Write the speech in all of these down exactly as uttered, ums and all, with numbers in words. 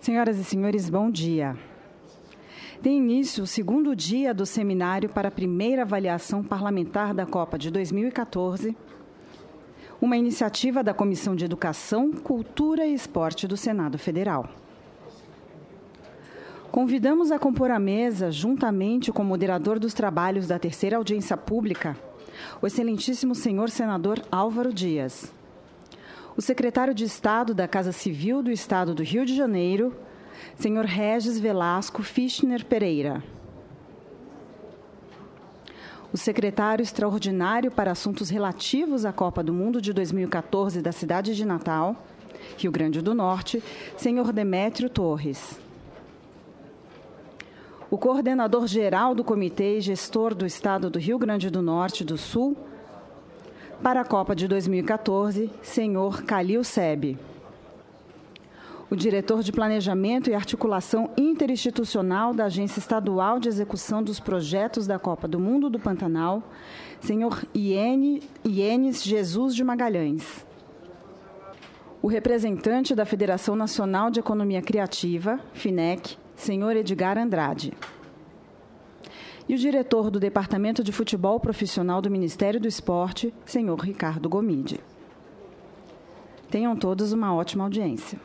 Senhoras e senhores, bom dia. Tem início o segundo dia do seminário para a primeira avaliação parlamentar da Copa de dois mil e quatorze, uma iniciativa da Comissão de Educação, Cultura e Esporte do Senado Federal. Convidamos a compor a mesa, juntamente com o moderador dos trabalhos da terceira audiência pública, o excelentíssimo senhor senador Álvaro Dias, o secretário de Estado da Casa Civil do Estado do Rio de Janeiro, senhor Regis Velasco Fischner Pereira, o secretário extraordinário para assuntos relativos à Copa do Mundo de dois mil e quatorze da cidade de Natal, Rio Grande do Norte, senhor Demétrio Torres, o coordenador-geral do Comitê e Gestor do Estado do Rio Grande do Norte e do Sul, para a Copa de dois mil e quatorze, senhor Calil Sebe, o diretor de Planejamento e Articulação Interinstitucional da Agência Estadual de Execução dos Projetos da Copa do Mundo do Pantanal, senhor Ienes Jesus de Magalhães, o representante da Federação Nacional de Economia Criativa, FINEC, senhor Edgar Andrade, e o diretor do Departamento de Futebol Profissional do Ministério do Esporte, senhor Ricardo Gomide. Tenham todos uma ótima audiência.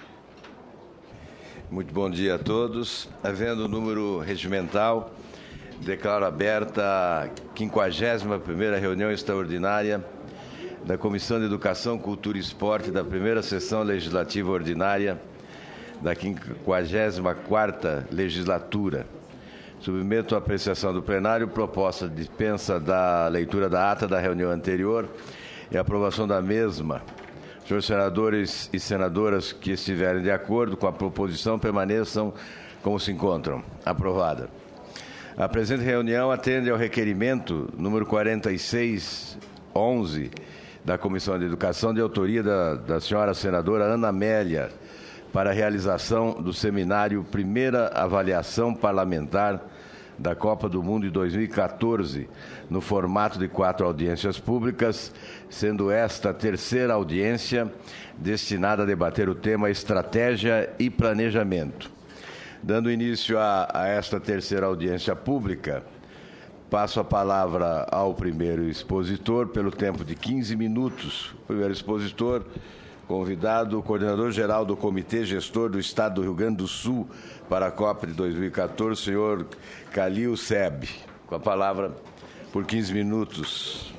Muito bom dia a todos. Havendo o número regimental, declaro aberta a quinquagésima primeira reunião extraordinária da Comissão de Educação, Cultura e Esporte da primeira sessão legislativa ordinária da quinquagésima quarta legislatura. Submeto à apreciação do plenário proposta de dispensa da leitura da ata da reunião anterior e aprovação da mesma. Senhores senadores e senadoras que estiverem de acordo com a proposição permaneçam como se encontram. Aprovada. A presente reunião atende ao requerimento número quarenta e seis onze da Comissão de Educação, de autoria da, da senhora senadora Ana Amélia, para a realização do seminário Primeira Avaliação Parlamentar da Copa do Mundo de dois mil e quatorze, no formato de quatro audiências públicas, sendo esta a terceira audiência destinada a debater o tema Estratégia e Planejamento. Dando início a, a esta terceira audiência pública, passo a palavra ao primeiro expositor pelo tempo de quinze minutos. O primeiro expositor, convidado, o coordenador-geral do Comitê Gestor do Estado do Rio Grande do Sul para a Copa de dois mil e quatorze, senhor Calil Sebe. Com a palavra por quinze minutos.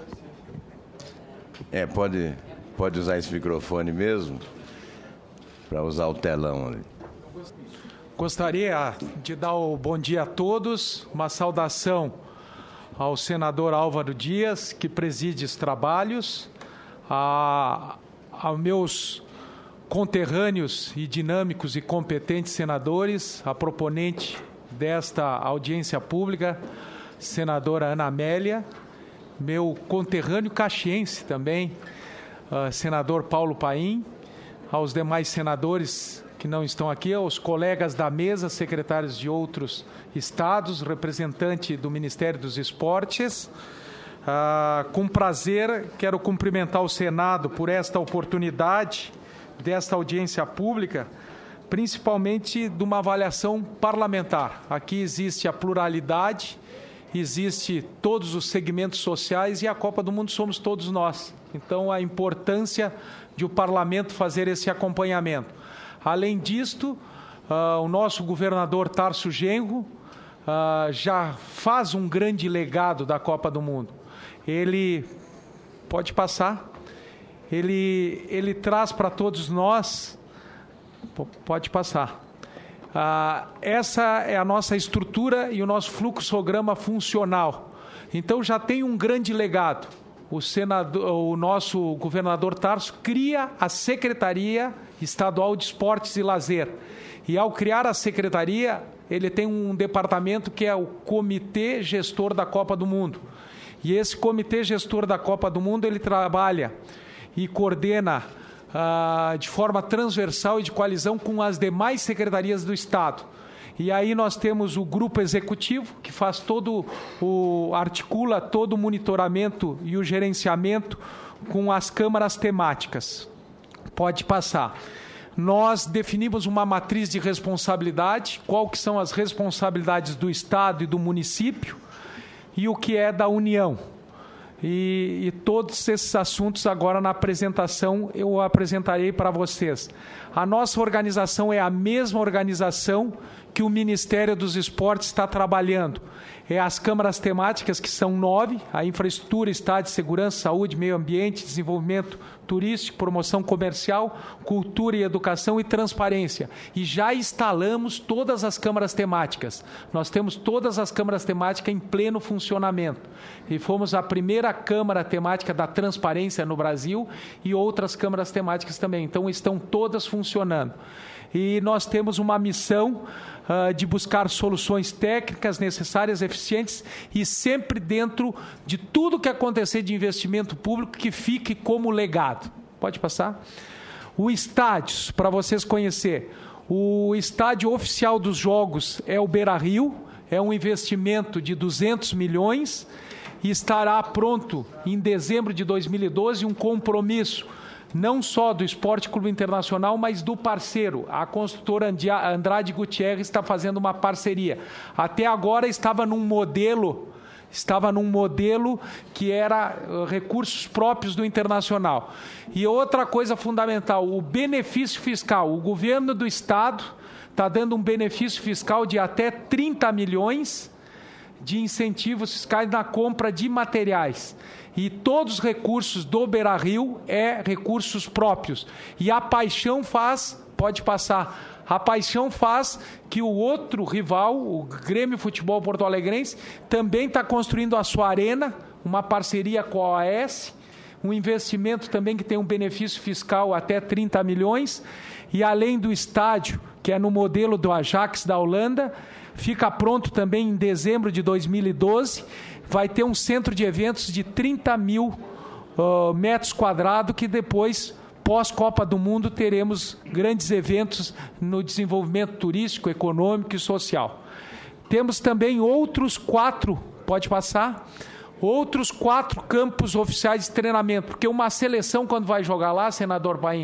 É, pode, pode usar esse microfone mesmo, para usar o telão ali. Gostaria de dar o bom dia a todos, uma saudação ao senador Álvaro Dias, que preside os trabalhos, a aos meus conterrâneos e dinâmicos e competentes senadores, a proponente desta audiência pública, senadora Ana Amélia, meu conterrâneo caxiense também, uh, senador Paulo Paim, aos demais senadores que não estão aqui, aos colegas da mesa, secretários de outros estados, representante do Ministério dos Esportes. Ah, com prazer, quero cumprimentar o Senado por esta oportunidade desta audiência pública, principalmente de uma avaliação parlamentar. Aqui existe a pluralidade, existe todos os segmentos sociais e a Copa do Mundo somos todos nós. Então, a importância de o parlamento fazer esse acompanhamento. Além disto, ah, o nosso governador Tarso Genro ah, já faz um grande legado da Copa do Mundo. Ele, pode passar, ele, ele traz para todos nós, pode passar, ah, essa é a nossa estrutura e o nosso fluxograma funcional. Então já tem um grande legado. O, senador, o nosso governador Tarso cria a Secretaria Estadual de Esportes e Lazer. E ao criar a secretaria, ele tem um departamento que é o Comitê Gestor da Copa do Mundo. E esse Comitê Gestor da Copa do Mundo, ele trabalha e coordena ah, de forma transversal e de coalizão com as demais secretarias do Estado. E aí nós temos o grupo executivo, que faz todo o, articula todo o monitoramento e o gerenciamento com as câmaras temáticas. Pode passar. nós definimos uma matriz de responsabilidade, qual que são as responsabilidades do Estado e do município e o que é da União. E, e todos esses assuntos agora na apresentação eu apresentarei para vocês. A nossa organização é a mesma organização que o Ministério dos Esportes está trabalhando. É as câmaras temáticas, que são nove: a infraestrutura, estádio, segurança, saúde, meio ambiente, desenvolvimento turístico, promoção comercial, cultura e educação e transparência. E já instalamos todas as câmaras temáticas. Nós temos todas as câmaras temáticas em pleno funcionamento. E fomos a primeira câmara temática da transparência no Brasil e outras câmaras temáticas também. Então, estão todas funcionando. E nós temos uma missão uh, de buscar soluções técnicas necessárias, eficientes e sempre dentro de tudo que acontecer de investimento público que fique como legado. Pode passar? O estádio, para vocês conhecerem, o estádio oficial dos Jogos é o Beira-Rio, é um investimento de duzentos milhões e estará pronto em dezembro de dois mil e doze, um compromisso não só do Esporte Clube Internacional, mas do parceiro. A construtora Andrade Gutierrez está fazendo uma parceria. Até agora estava num modelo, estava num modelo que era uh, recursos próprios do Internacional. E outra coisa fundamental, o benefício fiscal. O governo do Estado está dando um benefício fiscal de até trinta milhões de incentivos fiscais na compra de materiais. E todos os recursos do Beira-Rio é recursos próprios. E a Paixão faz, pode passar, a Paixão faz que o outro rival, o Grêmio Futebol Porto Alegrense, também está construindo a sua arena, uma parceria com a O A S, um investimento também que tem um benefício fiscal até trinta milhões, e além do estádio, que é no modelo do Ajax da Holanda, fica pronto também em dezembro de dois mil e doze, vai ter um centro de eventos de trinta mil uh, metros quadrados, que depois, pós-Copa do Mundo, teremos grandes eventos no desenvolvimento turístico, econômico e social. Temos também outros quatro, pode passar, outros quatro campos oficiais de treinamento, porque uma seleção, quando vai jogar lá, senador Paim,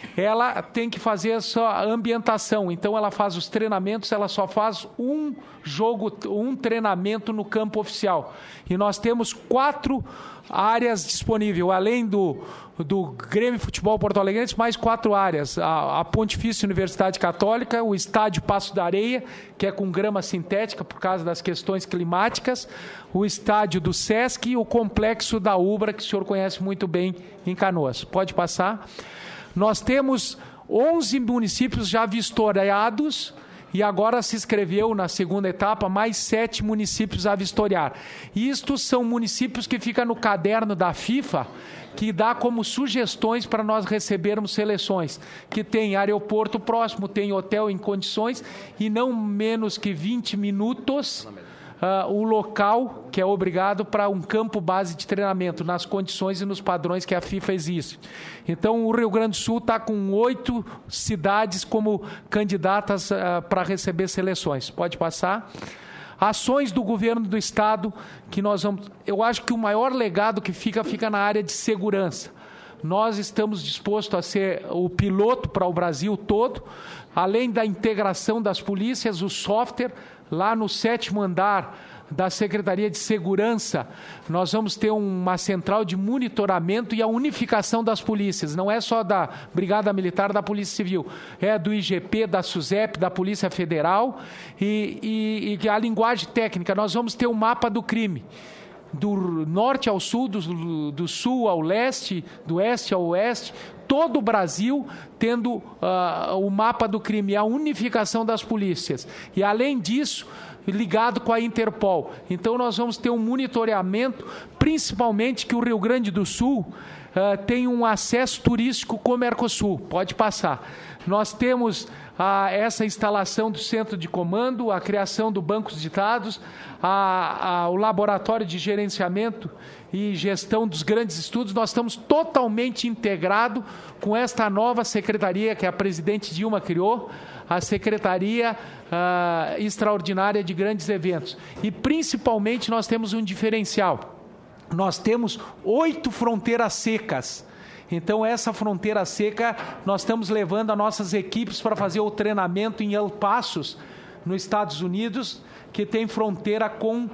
ela tem que fazer a sua ambientação. Então, ela faz os treinamentos, ela só faz um jogo, um treinamento no campo oficial. E nós temos quatro áreas disponíveis, além do, do Grêmio Futebol Porto Alegrense, mais quatro áreas. A, a Pontifícia Universidade Católica, o Estádio Passo da Areia, que é com grama sintética por causa das questões climáticas, o Estádio do Sesc e o Complexo da Ubra, que o senhor conhece muito bem em Canoas. Pode passar. Nós temos onze municípios já vistoriados e agora se inscreveu na segunda etapa mais sete municípios a vistoriar. Isto são municípios que ficam no caderno da FIFA, que dá como sugestões para nós recebermos seleções, que tem aeroporto próximo, tem hotel em condições e não menos que vinte minutos... Uh, o local que é obrigado para um campo base de treinamento, nas condições e nos padrões que a FIFA existe. Então, o Rio Grande do Sul está com oito cidades como candidatas uh, para receber seleções. Pode passar. Ações do governo do Estado, que nós vamos... Eu acho que o maior legado que fica, fica na área de segurança. Nós estamos dispostos a ser o piloto para o Brasil todo, além da integração das polícias, o software, lá no sétimo andar da Secretaria de Segurança, nós vamos ter uma central de monitoramento e a unificação das polícias. Não é só da Brigada Militar, da Polícia Civil, é do I G P, da SUSEP, da Polícia Federal e, e, e a linguagem técnica. Nós vamos ter um mapa do crime, do norte ao sul, do, do sul ao leste, do oeste ao oeste, todo o Brasil tendo uh, o mapa do crime, a unificação das polícias. E, além disso, ligado com a Interpol. Então, nós vamos ter um monitoramento, principalmente que o Rio Grande do Sul uh, tem um acesso turístico com o Mercosul. Pode passar. Nós temos a, essa instalação do centro de comando, a criação do banco de dados, a, a, o laboratório de gerenciamento e gestão dos grandes estudos. Nós estamos totalmente integrados com esta nova secretaria que a presidente Dilma criou, a Secretaria uh, Extraordinária de Grandes Eventos. E, principalmente, nós temos um diferencial. Nós temos oito fronteiras secas. Então, essa fronteira seca, nós estamos levando as nossas equipes para fazer o treinamento em El Paso, nos Estados Unidos, que tem fronteira com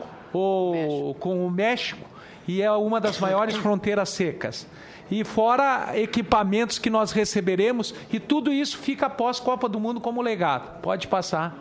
o, com o México, e é uma das maiores fronteiras secas. E fora equipamentos que nós receberemos, e tudo isso fica após Copa do Mundo como legado. Pode passar.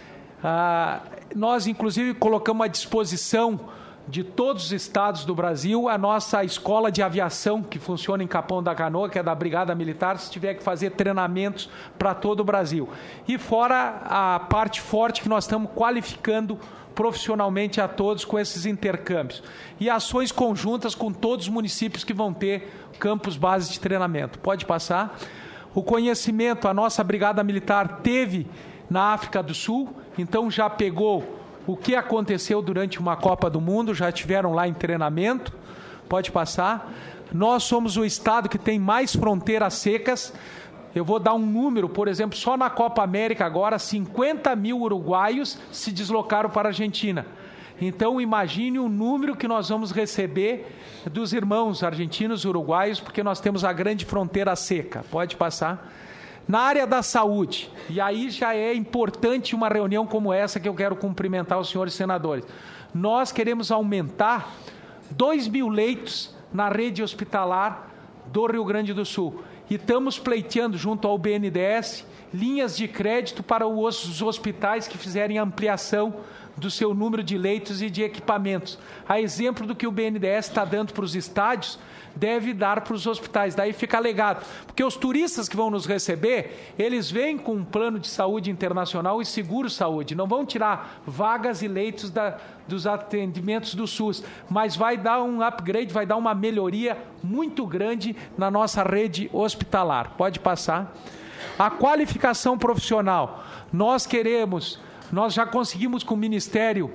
Ah, nós, inclusive, colocamos à disposição de todos os estados do Brasil a nossa escola de aviação, que funciona em Capão da Canoa, que é da Brigada Militar, se tiver que fazer treinamentos para todo o Brasil. E fora a parte forte que nós estamos qualificando profissionalmente a todos com esses intercâmbios. E ações conjuntas com todos os municípios que vão ter campos base de treinamento. Pode passar. O conhecimento, a nossa Brigada Militar teve na África do Sul, então já pegou o que aconteceu durante uma Copa do Mundo, já estiveram lá em treinamento. Pode passar. Nós somos o estado que tem mais fronteiras secas. Eu vou dar um número, por exemplo, só na Copa América agora, cinquenta mil uruguaios se deslocaram para a Argentina. Então, imagine o número que nós vamos receber dos irmãos argentinos e uruguaios, porque nós temos a grande fronteira seca. Pode passar. Na área da saúde, e aí já é importante uma reunião como essa que eu quero cumprimentar os senhores senadores. Nós queremos aumentar dois mil leitos na rede hospitalar do Rio Grande do Sul. E estamos pleiteando junto ao B N D E S linhas de crédito para os hospitais que fizerem ampliação do seu número de leitos e de equipamentos. A exemplo do que o B N D E S está dando para os estádios, deve dar para os hospitais. Daí fica legado. Porque os turistas que vão nos receber, eles vêm com um plano de saúde internacional e seguro-saúde. Não vão tirar vagas e leitos da, dos atendimentos do SUS, mas vai dar um upgrade, vai dar uma melhoria muito grande na nossa rede hospitalar. Pode passar. A qualificação profissional. Nós queremos, nós já conseguimos com o Ministério,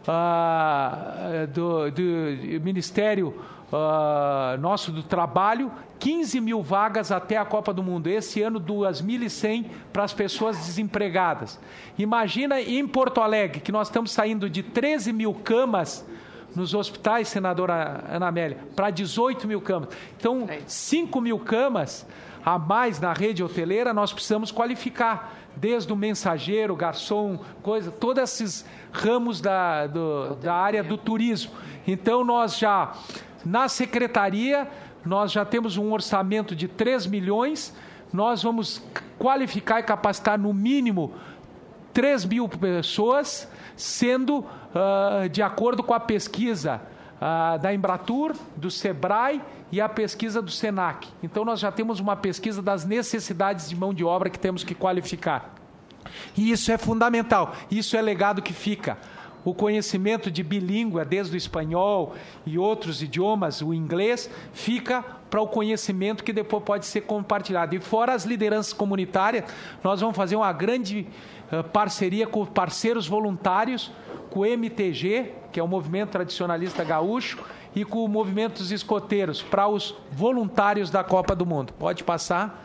ah, do, do Ministério Uh, nosso do trabalho, quinze mil vagas até a Copa do Mundo. Esse ano, duas mil e cem para as pessoas desempregadas. Imagina em Porto Alegre, que nós estamos saindo de treze mil camas nos hospitais, senadora Ana Amélia, para dezoito mil camas. Então, cinco mil camas a mais na rede hoteleira, nós precisamos qualificar, desde o mensageiro, garçom, coisa, todos esses ramos da, do, da área do turismo. Então, nós já... Na secretaria, nós já temos um orçamento de três milhões, nós vamos qualificar e capacitar no mínimo três mil pessoas, sendo uh, de acordo com a pesquisa uh, da Embratur, do Sebrae e a pesquisa do Senac. Então, nós já temos uma pesquisa das necessidades de mão de obra que temos que qualificar. E isso é fundamental, isso é legado que fica. O conhecimento de bilíngue, desde o espanhol e outros idiomas, o inglês, fica para o conhecimento que depois pode ser compartilhado. E fora as lideranças comunitárias, nós vamos fazer uma grande uh, parceria com parceiros voluntários, com o M T G, que é o Movimento Tradicionalista Gaúcho, e com o Movimento dos Escoteiros, para os voluntários da Copa do Mundo. Pode passar.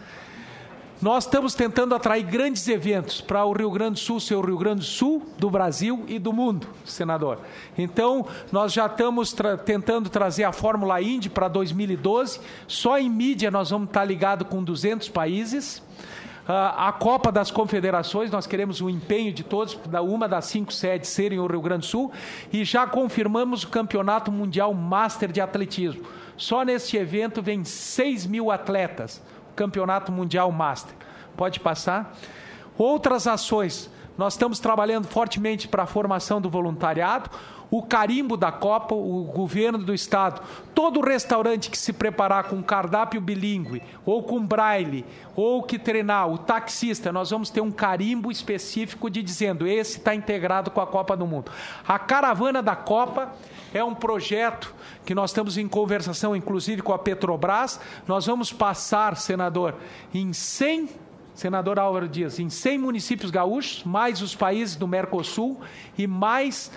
Nós estamos tentando atrair grandes eventos para o Rio Grande do Sul ser o Rio Grande do Sul, do Brasil e do mundo, senador. Então, nós já estamos tra- tentando trazer a Fórmula Indy para dois mil e doze. Só em mídia nós vamos estar ligados com duzentos países. Uh, a Copa das Confederações, nós queremos o empenho de todos, uma das cinco sedes serem o Rio Grande do Sul. E já confirmamos o Campeonato Mundial Master de Atletismo. Só neste evento vem seis mil atletas. Campeonato Mundial Master. Pode passar. Outras ações. Nós estamos trabalhando fortemente para a formação do voluntariado. O carimbo da Copa, o governo do estado, todo restaurante que se preparar com cardápio bilíngue, ou com braille, ou que treinar, o taxista, nós vamos ter um carimbo específico de dizendo, esse está integrado com a Copa do Mundo. A caravana da Copa é um projeto que nós estamos em conversação, inclusive, com a Petrobras. Nós vamos passar, senador, em cem, senador Álvaro Dias, em cem municípios gaúchos, mais os países do Mercosul e mais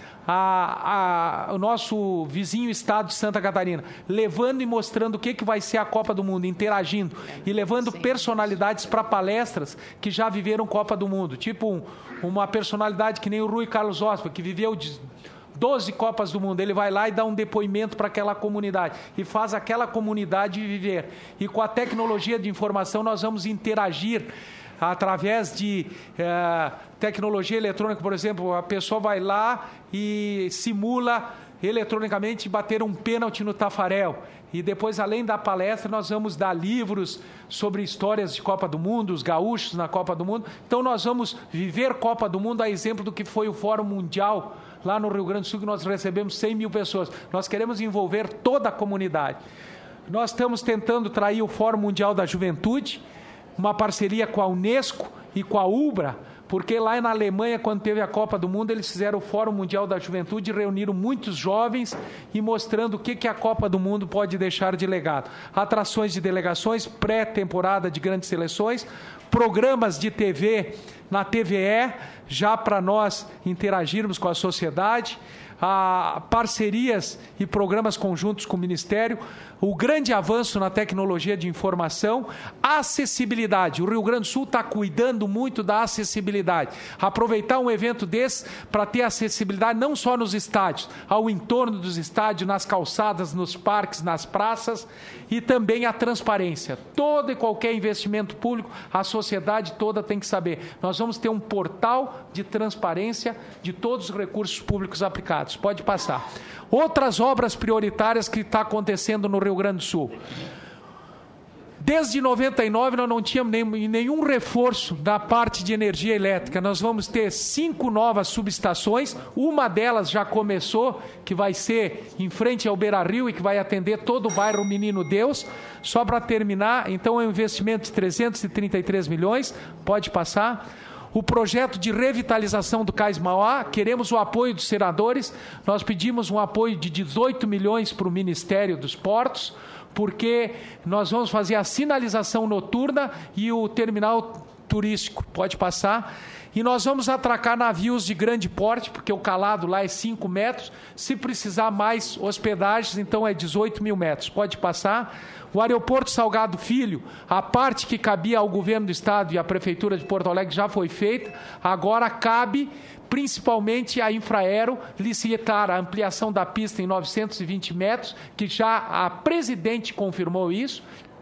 a, a, o nosso vizinho estado de Santa Catarina, levando e mostrando o que, que vai ser a Copa do Mundo, interagindo e levando personalidades para palestras que já viveram Copa do Mundo, tipo um, uma personalidade que nem o Rui Carlos Ospa, que viveu de doze Copas do Mundo. Ele vai lá e dá um depoimento para aquela comunidade e faz aquela comunidade viver. E com a tecnologia de informação nós vamos interagir através de eh, tecnologia eletrônica. Por exemplo, a pessoa vai lá e simula eletronicamente bater um pênalti no Tafarel. E depois, além da palestra, nós vamos dar livros sobre histórias de Copa do Mundo, os gaúchos na Copa do Mundo. Então, nós vamos viver Copa do Mundo a exemplo do que foi o Fórum Mundial lá no Rio Grande do Sul, que nós recebemos cem mil pessoas. Nós queremos envolver toda a comunidade. Nós estamos tentando trair o Fórum Mundial da Juventude, uma parceria com a Unesco e com a UBRA, porque lá na Alemanha, quando teve a Copa do Mundo, eles fizeram o Fórum Mundial da Juventude, reuniram muitos jovens e mostrando o que, que a Copa do Mundo pode deixar de legado. Atrações de delegações, pré-temporada de grandes seleções, programas de T V na T V E, já para nós interagirmos com a sociedade, a parcerias e programas conjuntos com o Ministério, o grande avanço na tecnologia de informação, a acessibilidade. O Rio Grande do Sul está cuidando muito da acessibilidade. Aproveitar um evento desse para ter acessibilidade não só nos estádios, ao entorno dos estádios, nas calçadas, nos parques, nas praças, e também a transparência. Todo e qualquer investimento público, a sociedade toda tem que saber. Nós vamos ter um portal de transparência de todos os recursos públicos aplicados. Pode passar. Outras obras prioritárias que está acontecendo no Rio Grande do Sul. Desde noventa e nove nós não tínhamos nenhum, nenhum reforço da parte de energia elétrica. Nós vamos ter cinco novas subestações, uma delas já começou, que vai ser em frente ao Beira-Rio e que vai atender todo o bairro Menino Deus. Só para terminar, então é um investimento de trezentos e trinta e três milhões, pode passar. O projeto de revitalização do Cais Mauá, queremos o apoio dos senadores, nós pedimos um apoio de dezoito milhões para o Ministério dos Portos, porque nós vamos fazer a sinalização noturna e o terminal turístico, pode passar. E nós vamos atracar navios de grande porte, porque o calado lá é cinco metros, se precisar mais hospedagens, então é dezoito mil metros, pode passar. O aeroporto Salgado Filho, a parte que cabia ao governo do estado e à prefeitura de Porto Alegre já foi feita, agora cabe principalmente a Infraero licitar a ampliação da pista em novecentos e vinte metros, que já a presidente confirmou isso,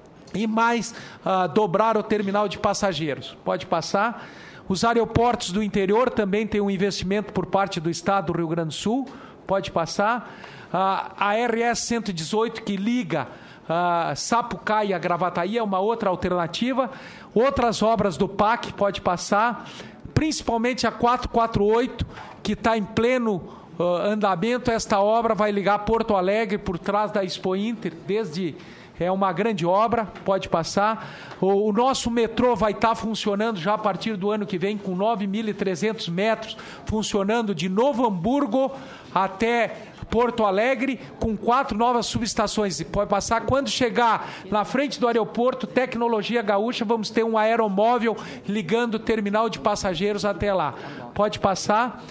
e mais uh, dobrar o terminal de passageiros. Pode passar. Os aeroportos do interior também têm um investimento por parte do estado do Rio Grande do Sul, pode passar. Uh, a R S cento e dezoito, que liga Uh, Sapucaí a Gravataí, é uma outra alternativa. Outras obras do P A C pode passar, principalmente a quatrocentos e quarenta e oito, que está em pleno uh, andamento. Esta obra vai ligar Porto Alegre por trás da Expo Inter, desde é uma grande obra, pode passar. O, o nosso metrô vai estar tá funcionando já a partir do ano que vem, com nove mil e trezentos metros, funcionando de Novo Hamburgo até Porto Alegre, com quatro novas subestações. E pode passar, quando chegar na frente do aeroporto, Tecnologia Gaúcha, vamos ter um aeromóvel ligando o terminal de passageiros até lá. Pode passar.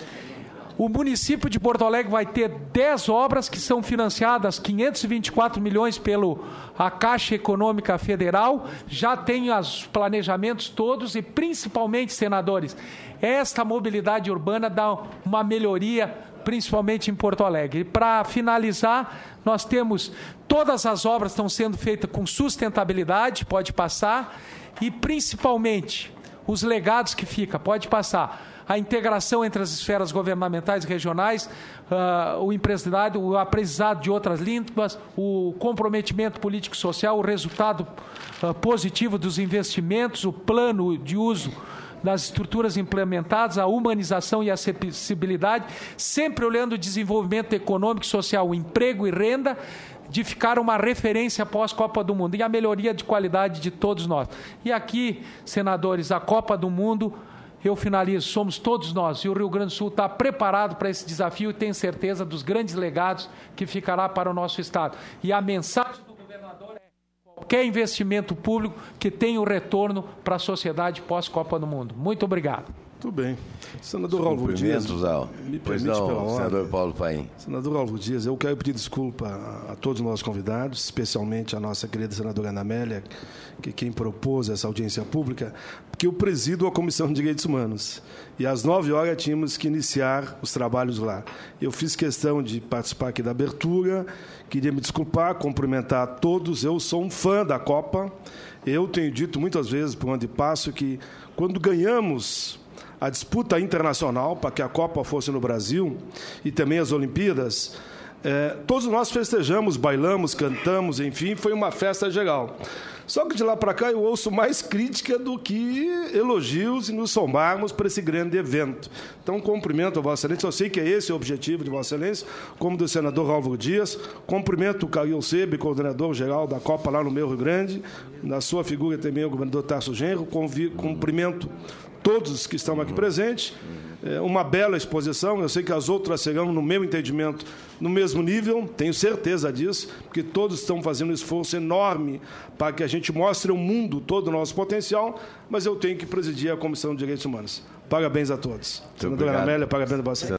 O município de Porto Alegre vai ter dez obras que são financiadas, quinhentos e vinte e quatro milhões pelo a Caixa Econômica Federal, já tem os planejamentos todos e principalmente, senadores, esta mobilidade urbana dá uma melhoria, principalmente em Porto Alegre. E para finalizar, nós temos todas as obras estão sendo feitas com sustentabilidade, pode passar, e principalmente os legados que ficam, pode passar. A integração entre as esferas governamentais e regionais, uh, o empresariado, o aprendizado de outras línguas, o comprometimento político-social, o resultado uh, positivo dos investimentos, o plano de uso das estruturas implementadas, a humanização e a acessibilidade, sempre olhando o desenvolvimento econômico e social, o emprego e renda, de ficar uma referência pós-Copa do Mundo e a melhoria de qualidade de todos nós. E aqui, senadores, a Copa do Mundo, eu finalizo, somos todos nós, e o Rio Grande do Sul está preparado para esse desafio e tem certeza dos grandes legados que ficará para o nosso Estado. E a mensagem do governador é qualquer investimento público que tenha o retorno para a sociedade pós-Copa do Mundo. Muito obrigado. Tudo bem. Senador Álvaro Dias, me pois permite não, pela ordem. senador Paulo Paim. Senador Álvaro Dias, eu quero pedir desculpa a, a todos os nossos convidados, especialmente a nossa querida senadora Ana Amélia, que quem propôs essa audiência pública, porque eu presido a Comissão de Direitos Humanos. E às nove horas tínhamos que iniciar os trabalhos lá. Eu fiz questão de participar aqui da abertura, queria me desculpar, cumprimentar a todos. Eu sou um fã da Copa. Eu tenho dito muitas vezes, por onde passo, que quando ganhamos a disputa internacional para que a Copa fosse no Brasil e também as Olimpíadas, é, todos nós festejamos, bailamos, cantamos, enfim, foi uma festa geral. Só que de lá para cá eu ouço mais crítica do que elogios e nos somarmos para esse grande evento. Então, cumprimento a Vossa Excelência, eu sei que é esse o objetivo de Vossa Excelência, como do senador Álvaro Dias, cumprimento o Calil Sebe, coordenador-geral da Copa lá no meu Rio Grande, na sua figura também o governador Tarso Genro, cumprimento todos que estão aqui presentes. É uma bela exposição, eu sei que as outras serão, no meu entendimento, no mesmo nível, tenho certeza disso, porque todos estão fazendo um esforço enorme para que a gente mostre ao mundo todo o nosso potencial, mas eu tenho que presidir a Comissão de Direitos Humanos. Parabéns a todos. Senadora Ana Amélia, parabéns a você.